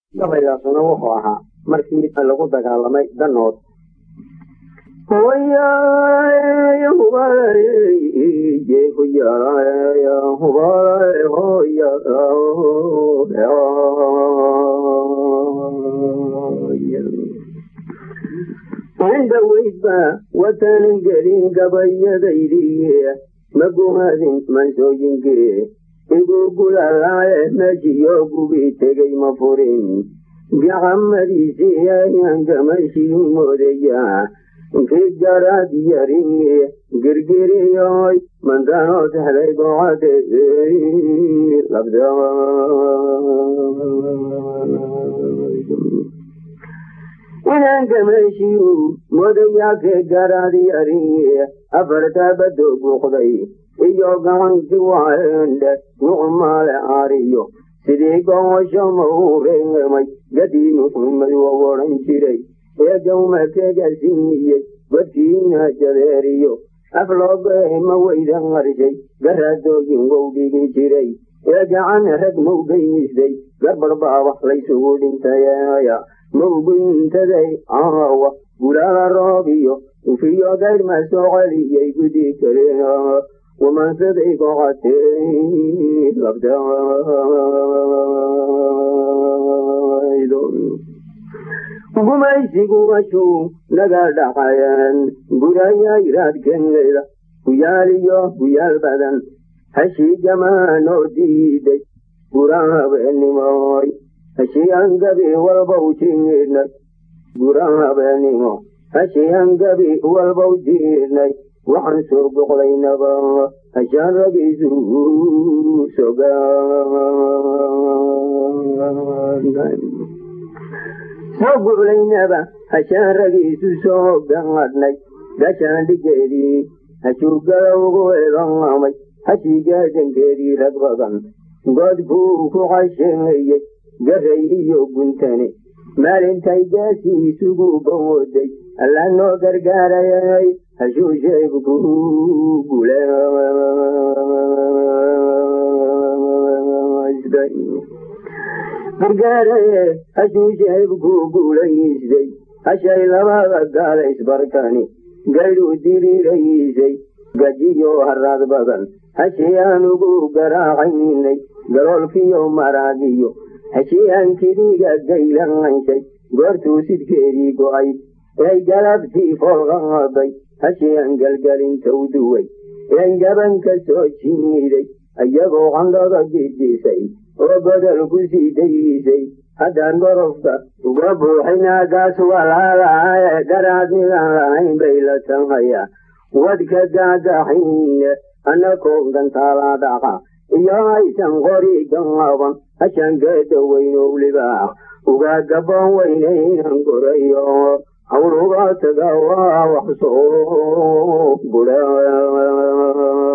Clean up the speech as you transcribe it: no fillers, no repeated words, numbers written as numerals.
gabaygaasuna wuxuu ahaa markii lagu dagaalamay danood cinda weydba watanan gelin gabayadaydiye magumadin mansooyinkee igugulaalaaye meeshiyo gubi tegay ma furin gacamadiisii ayaan gamashiin moodaya kii garaad yaringe girgiriyoy mandanood helay bocade labda inaan gamashiyu modayaakee garaad yaringe afartaabado buuqday iyo gacanti waendhe nucmaale aariyo sidii gowasho maureemay gadii muxumad waa odhan jiray ee gawmakeegasiniyey godkiina jadeeriyo afloogeema weyda qarshay garaadooyin wow dhigi jiray ee gacan rag mawgaynisday garbarbaa wax laysugu dhintayaya mawgintaday aawa gulaala roobiyo ufiyo gaydhma soo celiyey gudi kale wamansaday goqatee labdaydo gumaysigubashuu naga dhaqayan gurayayraadkengeda guyaaliyo guyaal badan hashii gamaanoo diiday gurahabeenimoy hashii angabi walbow jiirnay gurahabeenimo hashii angabi walbow jiirnay waxaan soo boqdaynaba hashaan ragiisu soo gurlaynaba hashaan ragiisu soo gaadhnay gashaan dhigeedii hashuugalowgu eedoamay hashii gaadankeedii rag badan god buu ku qasheeyey garay iyo guntane maalintay gaasiisugu bawooday alla noo gargaarayay hashuusheegu gule gargaaraye hashuusheegu guulaysday hashay labada gaala isbarkani gaydhuu diriiraysay gajiyo haraad badan hashii aanugu garaacaynay galoolkiyo maraagiyo hashii aan kidhiga gaylaanshay goortuu sidkeedii go'ay ay galabtii foolqaaday hashii aan galgalinta u duway een gabanka soo jiiday iyagoo qandhada gijisay oo godol ku sii daysay haddaan gorofka uga buuxinaagaas walaalahaye garaad midaan lahayn bay la tanhaya wadka gaagaxine anakoo gantaalaa dhaqa iyo aysan qori gaaban hashaan geeda weynow libaax ugaa gaboon weynaynan gorayo hawluga taga waa wax soo gura